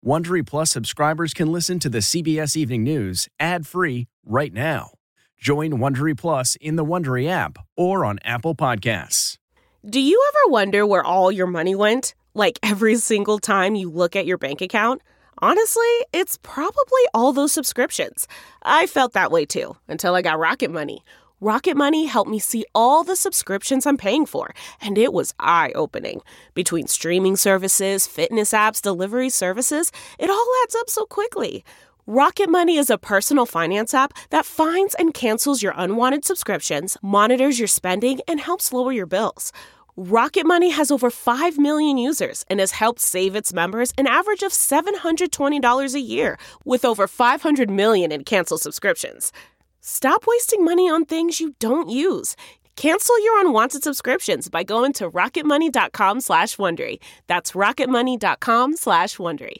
Wondery Plus subscribers can listen to the CBS Evening News ad-free right now. Join Wondery Plus in the Wondery app or on Apple Podcasts. Do you ever wonder where all your money went? Like every single time you look at your bank account? Honestly, it's probably all those subscriptions. I felt that way too, until I got Rocket Money. Rocket Money helped me see all the subscriptions I'm paying for, and it was eye-opening. Between streaming services, fitness apps, delivery services, it all adds up so quickly. Rocket Money is a personal finance app that finds and cancels your unwanted subscriptions, monitors your spending, and helps lower your bills. Rocket Money has over 5 million users and has helped save its members an average of $720 a year, with over 500 million in canceled subscriptions. Stop wasting money on things you don't use. Cancel your unwanted subscriptions by going to rocketmoney.com/Wondery. That's rocketmoney.com/Wondery.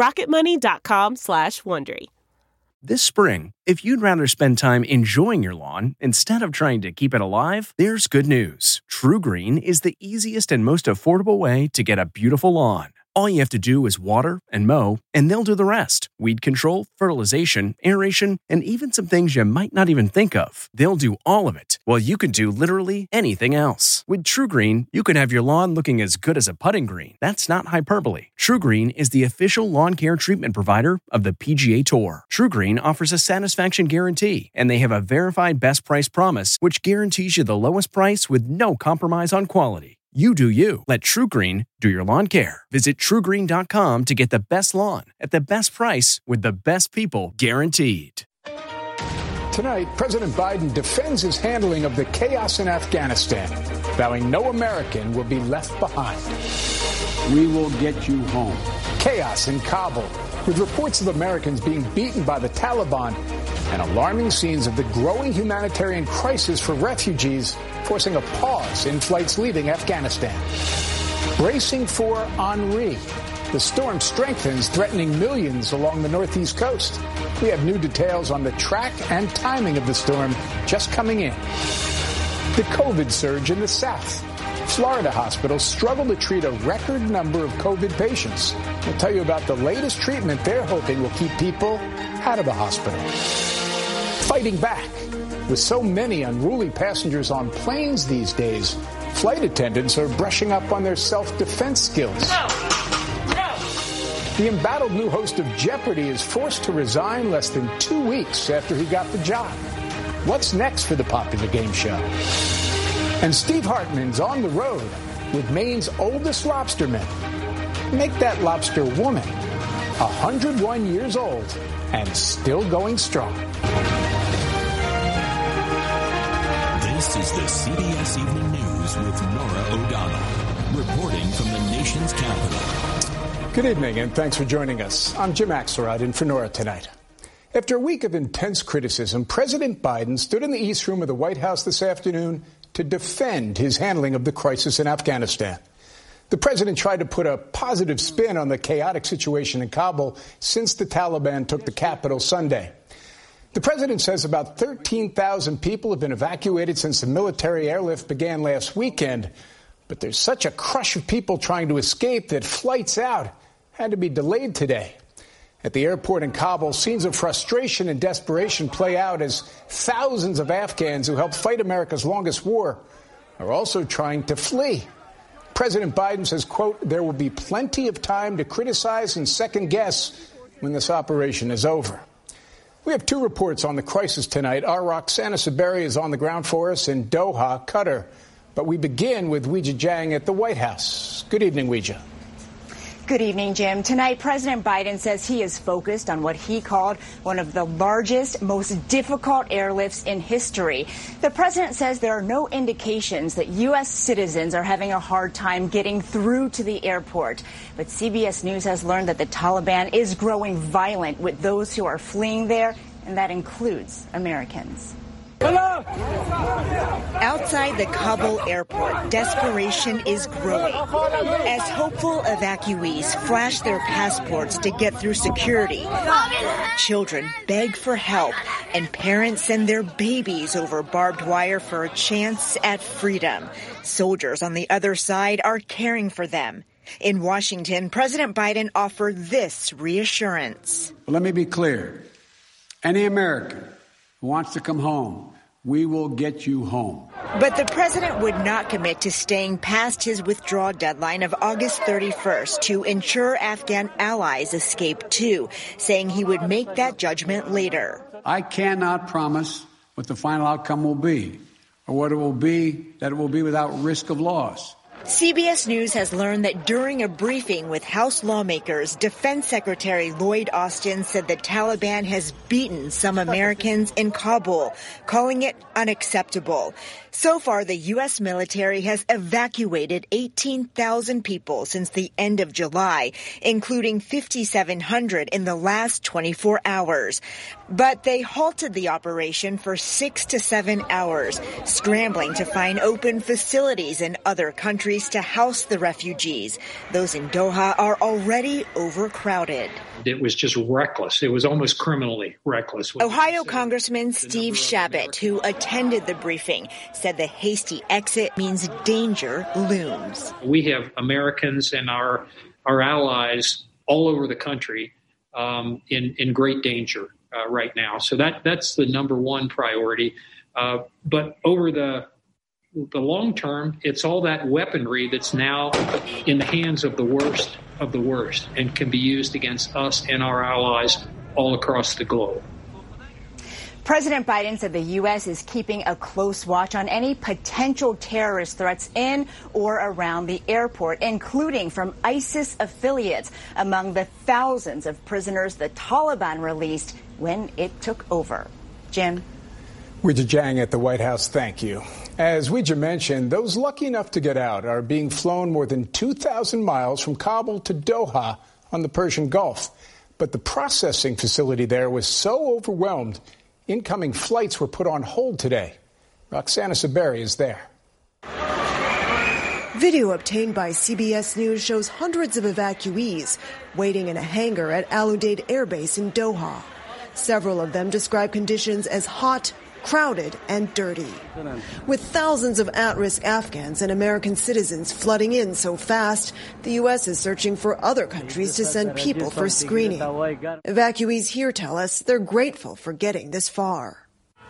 rocketmoney.com/Wondery. This spring, if you'd rather spend time enjoying your lawn instead of trying to keep it alive, there's good news. TruGreen is the easiest and most affordable way to get a beautiful lawn. All you have to do is water and mow, and they'll do the rest. Weed control, fertilization, aeration, and even some things you might not even think of. They'll do all of it, while you can do literally anything else. With TruGreen, you can have your lawn looking as good as a putting green. That's not hyperbole. TruGreen is the official lawn care treatment provider of the PGA Tour. TruGreen offers a satisfaction guarantee, and they have a verified best price promise, which guarantees you the lowest price with no compromise on quality. You do you. Let TruGreen do your lawn care. Visit TruGreen.com to get the best lawn at the best price with the best people guaranteed. Tonight, President Biden defends his handling of the chaos in Afghanistan, vowing no American will be left behind. We will get you home. Chaos in Kabul, with reports of Americans being beaten by the Taliban and alarming scenes of the growing humanitarian crisis for refugees, forcing a pause in flights leaving Afghanistan. Bracing for Henri. The storm strengthens, threatening millions along the northeast coast. We have new details on the track and timing of the storm just coming in. The COVID surge in the South. Florida hospitals struggle to treat a record number of COVID patients. We'll tell you about the latest treatment they're hoping will keep people out of the hospital. Fighting back. With so many unruly passengers on planes these days, flight attendants are brushing up on their self-defense skills. The embattled new host of Jeopardy is forced to resign less than 2 weeks after he got the job. What's next for the popular game show? And Steve Hartman's on the road with Maine's oldest lobsterman. Make that lobster woman 101 years old and still going strong. This is the CBS Evening News with Norah O'Donnell, reporting from the nation's capital. Good evening, and thanks for joining us. I'm Jim Axelrod in for Norah tonight. After a week of intense criticism, President Biden stood in the East Room of the White House this afternoon to defend his handling of the crisis in Afghanistan. The president tried to put a positive spin on the chaotic situation in Kabul since the Taliban took the capital Sunday. The president says about 13,000 people have been evacuated since the military airlift began last weekend. But there's such a crush of people trying to escape that flights out had to be delayed today. At the airport in Kabul, scenes of frustration and desperation play out as thousands of Afghans who helped fight America's longest war are also trying to flee. President Biden says, quote, there will be plenty of time to criticize and second guess when this operation is over. We have two reports on the crisis tonight. Our Roxana Saberi is on the ground for us in Doha, Qatar. But we begin with Weijia Jiang at the White House. Good evening, Weijia. Good evening, Jim. Tonight, President Biden says he is focused on what he called one of the largest, most difficult airlifts in history. The president says there are no indications that U.S. citizens are having a hard time getting through to the airport. But CBS News has learned that the Taliban is growing violent with those who are fleeing there, and that includes Americans. Outside the Kabul airport, desperation is growing as hopeful evacuees flash their passports to get through security. Children beg for help, and parents send their babies over barbed wire for a chance at freedom. Soldiers on the other side are caring for them. In Washington, President Biden offered this reassurance. Let me be clear. Any American who wants to come home, we will get you home. But the president would not commit to staying past his withdrawal deadline of August 31st to ensure Afghan allies escape too, saying he would make that judgment later. I cannot promise what the final outcome will be, or what it will be, that it will be without risk of loss. CBS News has learned that during a briefing with House lawmakers, Defense Secretary Lloyd Austin said the Taliban has beaten some Americans in Kabul, calling it unacceptable. So far, the U.S. military has evacuated 18,000 people since the end of July, including 5,700 in the last 24 hours. But they halted the operation for 6 to 7 hours, scrambling to find open facilities in other countries to house the refugees. Those in Doha are already overcrowded. It was just reckless. It was almost criminally reckless. Ohio Congressman Steve Chabot, who attended the briefing, said the hasty exit means danger looms. We have Americans and our allies all over the country in great danger right now. So that's the number one priority. But over the long term, it's all that weaponry that's now in the hands of the worst and can be used against us and our allies all across the globe. President Biden said the U.S. is keeping a close watch on any potential terrorist threats in or around the airport, including from ISIS affiliates, among the thousands of prisoners the Taliban released when it took over. Jim? Weijia Jiang at the White House, thank you. As Weijia mentioned, those lucky enough to get out are being flown more than 2,000 miles from Kabul to Doha on the Persian Gulf. But the processing facility there was so overwhelmed, incoming flights were put on hold today. Roxana Saberi is there. Video obtained by CBS News shows hundreds of evacuees waiting in a hangar at Al Udeid Air Base in Doha. Several of them describe conditions as hot, crowded and dirty. With thousands of at-risk Afghans and American citizens flooding in so fast, the U.S. is searching for other countries to send people for screening. Evacuees here tell us they're grateful for getting this far.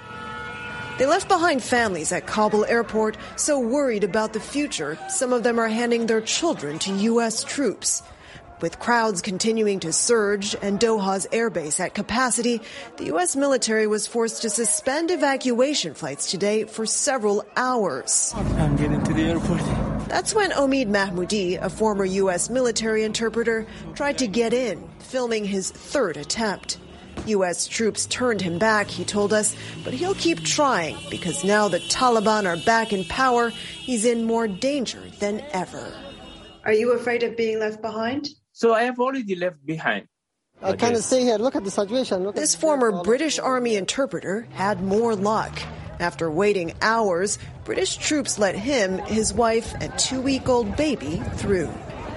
They left behind families at Kabul airport, so worried about the future, some of them are handing their children to U.S. troops. With crowds continuing to surge and Doha's airbase at capacity, the U.S. military was forced to suspend evacuation flights today for several hours. I'm getting to the airport. That's when Omid Mahmoudi, a former U.S. military interpreter, tried to get in, filming his third attempt. U.S. troops turned him back, he told us, but he'll keep trying because now the Taliban are back in power, he's in more danger than ever. Are you afraid of being left behind? So I have already left behind. I can't stay here. Look at the situation. This former British Army interpreter had more luck. After waiting hours, British troops let him, his wife, and 2-week-old baby through.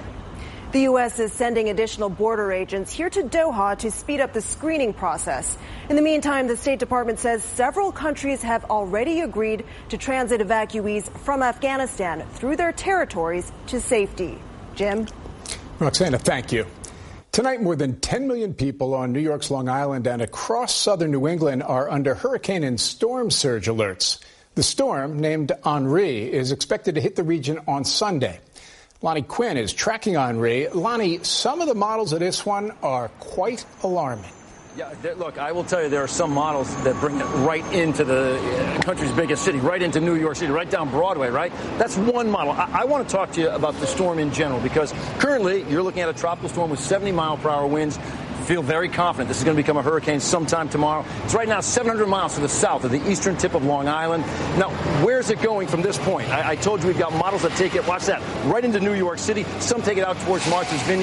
The U.S. is sending additional border agents here to Doha to speed up the screening process. In the meantime, the State Department says several countries have already agreed to transit evacuees from Afghanistan through their territories to safety. Jim? Roxana, thank you. Tonight, more than 10 million people on New York's Long Island and across southern New England are under hurricane and storm surge alerts. The storm, named Henri, is expected to hit the region on Sunday. Lonnie Quinn is tracking Henri. Lonnie, some of the models of this one are quite alarming. Yeah, look, I will tell you there are some models that bring it right into the country's biggest city, right into New York City, right down Broadway, right? That's one model. I want to talk to you about the storm in general because currently you're looking at a tropical storm with 70-mile-per-hour winds. Feel very confident this is going to become a hurricane sometime tomorrow. It's right now 700 miles to the south of the eastern tip of Long Island. Now, where's it going from this point? I told you we've got models that take it, watch that, right into New York City. Some take it out towards Martha's Vineyard.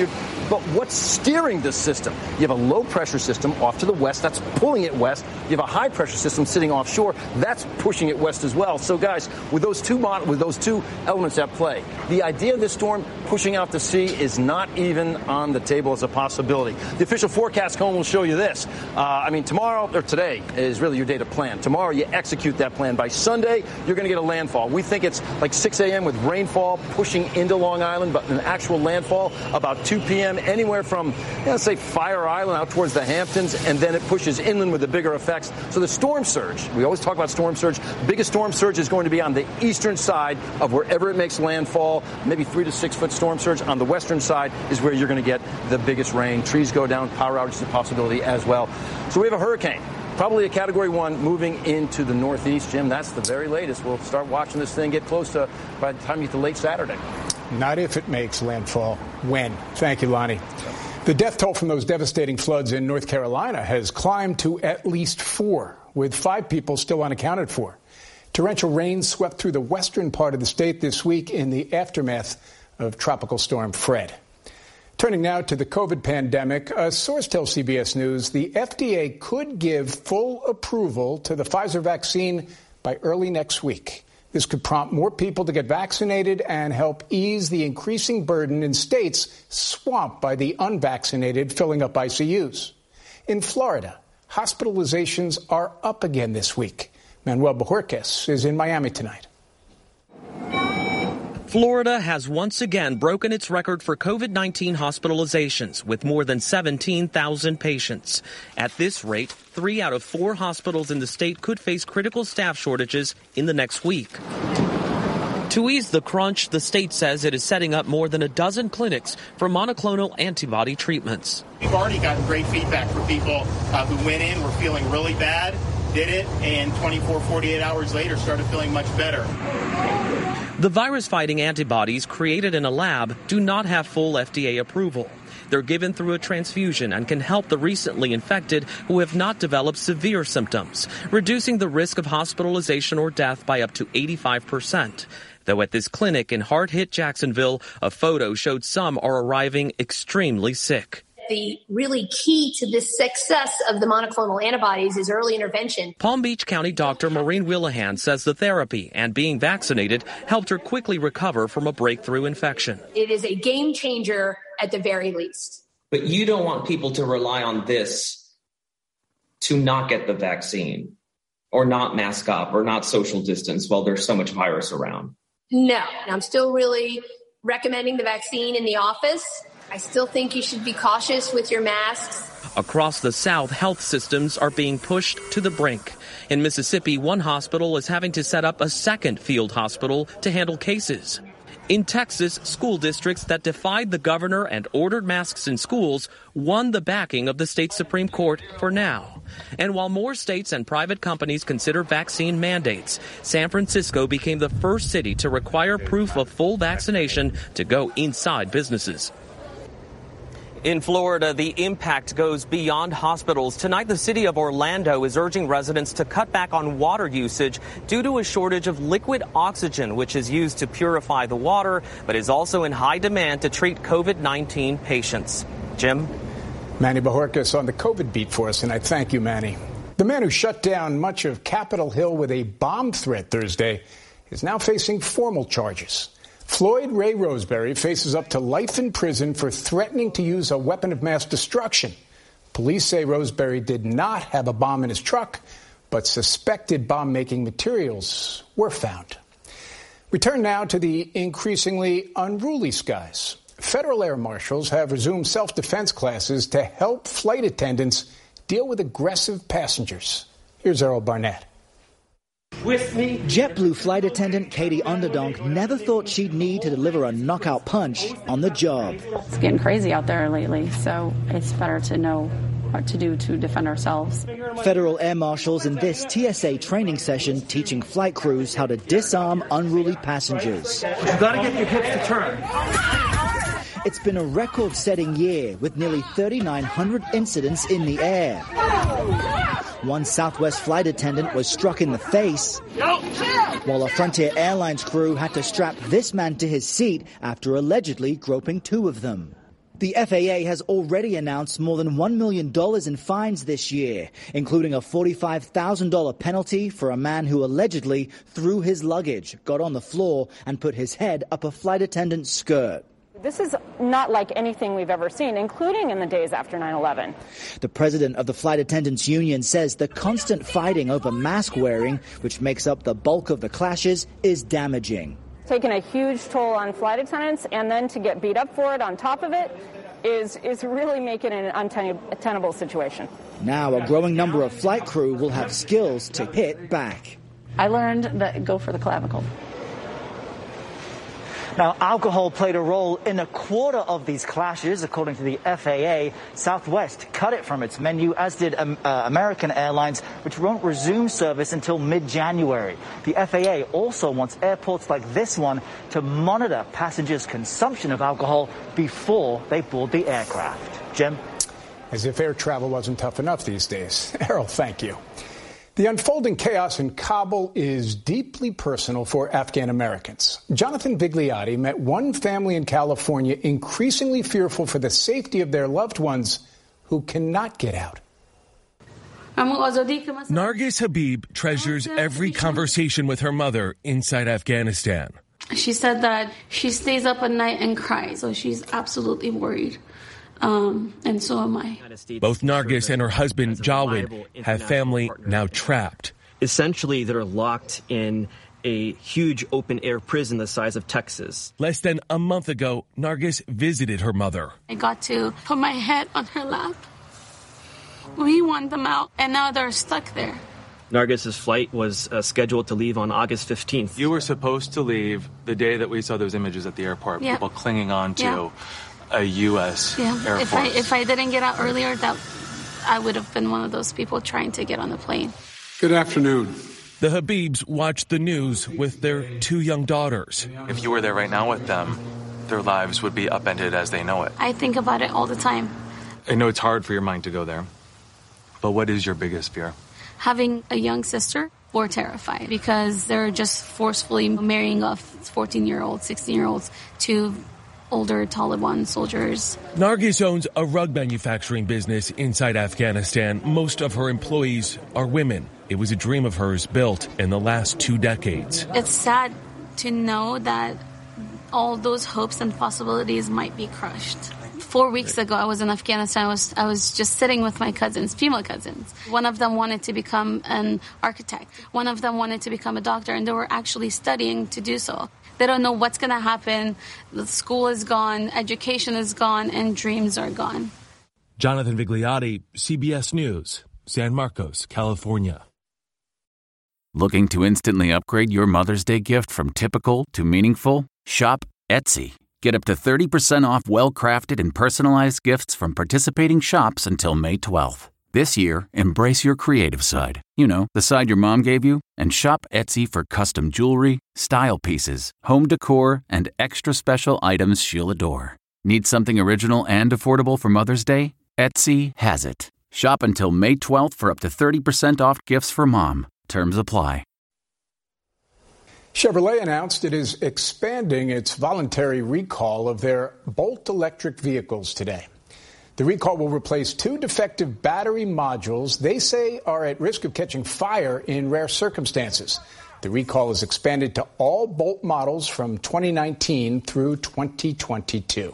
But what's steering this system? You have a low-pressure system off to the west. That's pulling it west. You have a high-pressure system sitting offshore. That's pushing it west as well. So, guys, with those two elements at play, the idea of this storm pushing out to sea is not even on the table as a possibility. The official forecast cone will show you this. Tomorrow or today is really your day to plan. Tomorrow you execute that plan. By Sunday, you're going to get a landfall. We think it's like 6 a.m. with rainfall pushing into Long Island, but an actual landfall about 2 p.m. anywhere from, let's say, Fire Island out towards the Hamptons, and then it pushes inland with the bigger effects. So the storm surge, we always talk about storm surge. The biggest storm surge is going to be on the eastern side of wherever it makes landfall, maybe 3 to 6 foot storm surge. On the western side is where you're going to get the biggest rain. Trees go down, power outage is a possibility as well. So we have a hurricane. Probably a Category 1 moving into the northeast, Jim. That's the very latest. We'll start watching this thing get close to by the time you get to late Saturday. Not if it makes landfall. When? Thank you, Lonnie. The death toll from those devastating floods in North Carolina has climbed to at least 4, with 5 people still unaccounted for. Torrential rains swept through the western part of the state this week in the aftermath of Tropical Storm Fred. Turning now to the COVID pandemic, a source tells CBS News the FDA could give full approval to the Pfizer vaccine by early next week. This could prompt more people to get vaccinated and help ease the increasing burden in states swamped by the unvaccinated filling up ICUs. In Florida, hospitalizations are up again this week. Manuel Bojorquez is in Miami tonight. Florida has once again broken its record for COVID-19 hospitalizations with more than 17,000 patients. At this rate, 3 out of 4 hospitals in the state could face critical staff shortages in the next week. To ease the crunch, the state says it is setting up more than a dozen clinics for monoclonal antibody treatments. We've already gotten great feedback from people who went in, were feeling really bad, did it, and 24, 48 hours later started feeling much better. The virus-fighting antibodies created in a lab do not have full FDA approval. They're given through a transfusion and can help the recently infected who have not developed severe symptoms, reducing the risk of hospitalization or death by up to 85%. Though at this clinic in hard-hit Jacksonville, a photo showed some are arriving extremely sick. The really key to the success of the monoclonal antibodies is early intervention. Palm Beach County Dr. Maureen Willihan says the therapy and being vaccinated helped her quickly recover from a breakthrough infection. It is a game changer at the very least. But you don't want people to rely on this to not get the vaccine or not mask up or not social distance while there's so much virus around. No, I'm still really recommending the vaccine in the office. I still think you should be cautious with your masks. Across the South, health systems are being pushed to the brink. In Mississippi, one hospital is having to set up a second field hospital to handle cases. In Texas, school districts that defied the governor and ordered masks in schools won the backing of the state Supreme Court for now. And while more states and private companies consider vaccine mandates, San Francisco became the first city to require proof of full vaccination to go inside businesses. In Florida, the impact goes beyond hospitals. Tonight, the city of Orlando is urging residents to cut back on water usage due to a shortage of liquid oxygen, which is used to purify the water, but is also in high demand to treat COVID-19 patients. Jim? Manny Bojorquez on the COVID beat for us, and I thank you, Manny. The man who shut down much of Capitol Hill with a bomb threat Thursday is now facing formal charges. Floyd Ray Roseberry faces up to life in prison for threatening to use a weapon of mass destruction. Police say Roseberry did not have a bomb in his truck, but suspected bomb-making materials were found. We turn now to the increasingly unruly skies. Federal air marshals have resumed self-defense classes to help flight attendants deal with aggressive passengers. Here's Errol Barnett. With me. JetBlue flight attendant Katie Onderdonk never thought she'd need to deliver a knockout punch on the job. It's getting crazy out there lately, so it's better to know what to do to defend ourselves. Federal air marshals in this TSA training session teaching flight crews how to disarm unruly passengers. You've got to get your hips to turn. It's been a record-setting year with nearly 3,900 incidents in the air. One Southwest flight attendant was struck in the face, while a Frontier Airlines crew had to strap this man to his seat after allegedly groping 2 of them. The FAA has already announced more than $1 million in fines this year, including a $45,000 penalty for a man who allegedly threw his luggage, got on the floor, and put his head up a flight attendant's skirt. This is not like anything we've ever seen, including in the days after 9/11. The president of the Flight Attendants Union says the constant fighting over mask wearing, which makes up the bulk of the clashes, is damaging. Taking a huge toll on flight attendants, and then to get beat up for it on top of it is really making it an untenable situation. Now a growing number of flight crew will have skills to hit back. I learned that go for the clavicle. Now, alcohol played a role in a quarter of these clashes, according to the FAA. Southwest cut it from its menu, as did American Airlines, which won't resume service until mid-January. The FAA also wants airports like this one to monitor passengers' consumption of alcohol before they board the aircraft. Jim? As if air travel wasn't tough enough these days. Errol, thank you. The unfolding chaos in Kabul is deeply personal for Afghan Americans. Jonathan Vigliotti met one family in California increasingly fearful for the safety of their loved ones who cannot get out. Nargis Habib treasures every conversation with her mother inside Afghanistan. She said that she stays up at night and cries, so she's absolutely worried. And so am I. Both Nargis and her husband, Jawed, have family now trapped. Essentially, they're locked in a huge open-air prison the size of Texas. Less than a month ago, Nargis visited her mother. I got to put my head on her lap. We want them out, and now they're stuck there. Nargis's flight was scheduled to leave on August 15th. You were supposed to leave the day that we saw those images at the airport, people clinging on to a U.S. Air Force. If I didn't get out earlier, that I would have been one of those people trying to get on the plane. Good afternoon. The Habibs watched the news with their two young daughters. If you were there right now with them, their lives would be upended as they know it. I think about it all the time. I know it's hard for your mind to go there, but what is your biggest fear? Having a young sister, we're terrified because they're just forcefully marrying off 14-year-olds, 16-year-olds to older Taliban soldiers. Nargis owns a rug manufacturing business inside Afghanistan. Most of her employees are women. It was a dream of hers built in the last 2 decades. It's sad to know that all those hopes and possibilities might be crushed. 4 weeks ago, I was in Afghanistan. I was just sitting with my cousins, female cousins. One of them wanted to become an architect. One of them wanted to become a doctor, and they were actually studying to do so. They don't know what's going to happen. The school is gone, education is gone, and dreams are gone. Jonathan Vigliotti, CBS News, San Marcos, California. Looking to instantly upgrade your Mother's Day gift from typical to meaningful? Shop Etsy. Get up to 30% off well-crafted and personalized gifts from participating shops until May 12th. This year, embrace your creative side. You know, the side your mom gave you. And shop Etsy for custom jewelry, style pieces, home decor, and extra special items she'll adore. Need something original and affordable for Mother's Day? Etsy has it. Shop until May 12th for up to 30% off gifts for mom. Terms apply. Chevrolet announced it is expanding its voluntary recall of their Bolt electric vehicles today. The recall will replace 2 defective battery modules they say are at risk of catching fire in rare circumstances. The recall is expanded to all Bolt models from 2019 through 2022.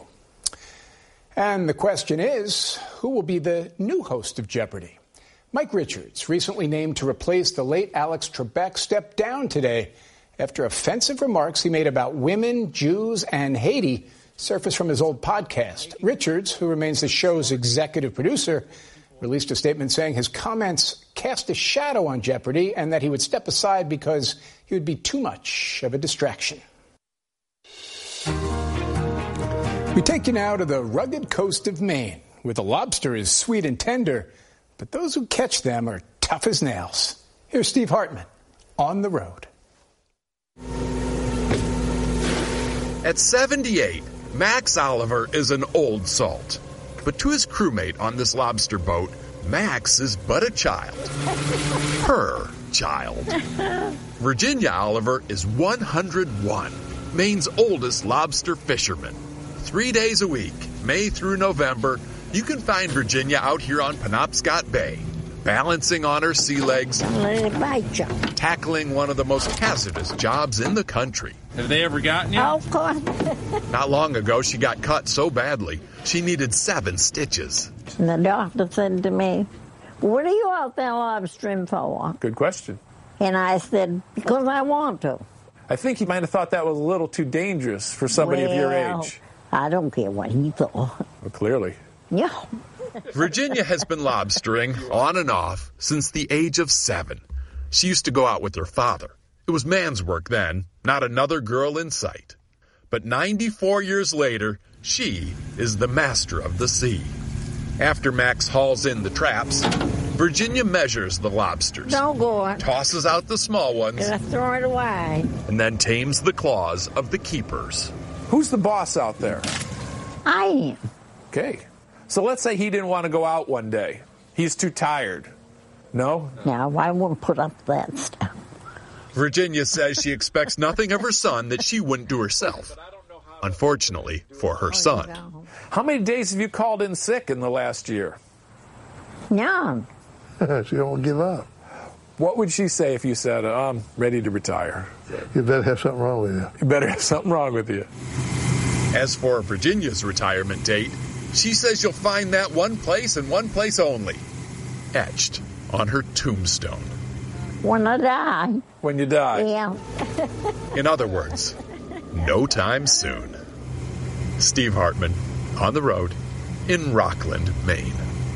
And the question is, who will be the new host of Jeopardy? Mike Richards, recently named to replace the late Alex Trebek, stepped down today after offensive remarks he made about women, Jews, and Haiti surfaced from his old podcast. Richards, who remains the show's executive producer, released a statement saying his comments cast a shadow on Jeopardy and that he would step aside because he would be too much of a distraction. We take you now to the rugged coast of Maine, where the lobster is sweet and tender, but those who catch them are tough as nails. Here's Steve Hartman on the road. At 78, Max Oliver is an old salt. But to his crewmate on this lobster boat, Max is but a child. Her child. Virginia Oliver is 101, Maine's oldest lobster fisherman. 3 days a week, May through November, you can find Virginia out here on Penobscot Bay, balancing on her sea legs, tackling one of the most hazardous jobs in the country. Have they ever gotten you? Of course. Not long ago, she got cut so badly, she needed 7 stitches. And the doctor said to me, "What are you out there lobstering for?" Good question. And I said, "Because I want to." I think he might have thought that was a little too dangerous for somebody of your age. I don't care what he thought. Well, clearly. Yeah. Virginia has been lobstering on and off since the age of 7. She used to go out with her father. It was man's work then, not another girl in sight. But 94 years later, she is the master of the sea. After Max hauls in the traps, Virginia measures the lobsters, Don't go on. tosses out the small ones, Just throw it away. and then tames the claws of the keepers. Who's the boss out there? I am. Okay. So let's say he didn't want to go out one day. He's too tired. No? Now, I won't put up that stuff. Virginia says she expects nothing of her son that she wouldn't do herself. Unfortunately for her son. How many days have you called in sick in the last year? No. She don't give up. What would she say if you said, I'm ready to retire? You better have something wrong with you. You better have something wrong with you. As for Virginia's retirement date, she says you'll find that one place and one place only, etched on her tombstone. When I die. When you die. Yeah. In other words, no time soon. Steve Hartman, on the road in Rockland, Maine.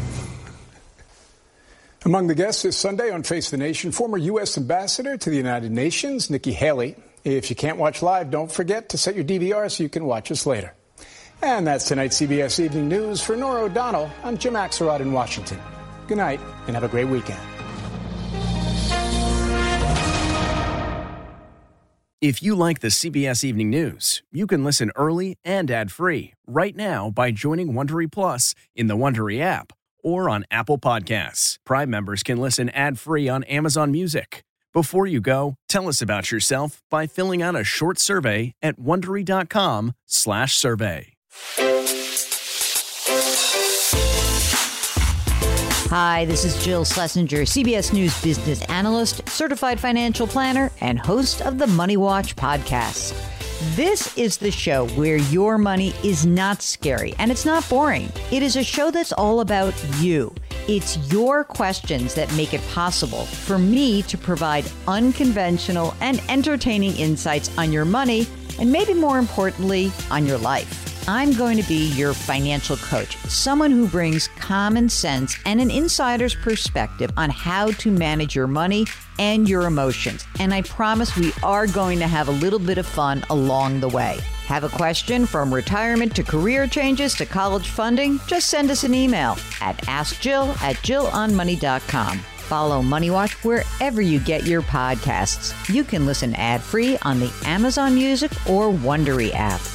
Among the guests this Sunday on Face the Nation, former U.S. Ambassador to the United Nations, Nikki Haley. If you can't watch live, don't forget to set your DVR so you can watch us later. And that's tonight's CBS Evening News. For Norah O'Donnell, I'm Jim Axelrod in Washington. Good night and have a great weekend. If you like the CBS Evening News, you can listen early and ad-free right now by joining Wondery Plus in the Wondery app or on Apple Podcasts. Prime members can listen ad-free on Amazon Music. Before you go, tell us about yourself by filling out a short survey at Wondery.com/survey. Hi, this is Jill Schlesinger, CBS News business analyst, certified financial planner, and host of the Money Watch podcast. This is the show where your money is not scary and it's not boring. It is a show that's all about you. It's your questions that make it possible for me to provide unconventional and entertaining insights on your money and maybe more importantly, on your life. I'm going to be your financial coach, someone who brings common sense and an insider's perspective on how to manage your money and your emotions. And I promise we are going to have a little bit of fun along the way. Have a question from retirement to career changes to college funding? Just send us an email at askjill@jillonmoney.com. Follow Money Watch wherever you get your podcasts. You can listen ad-free on the Amazon Music or Wondery app.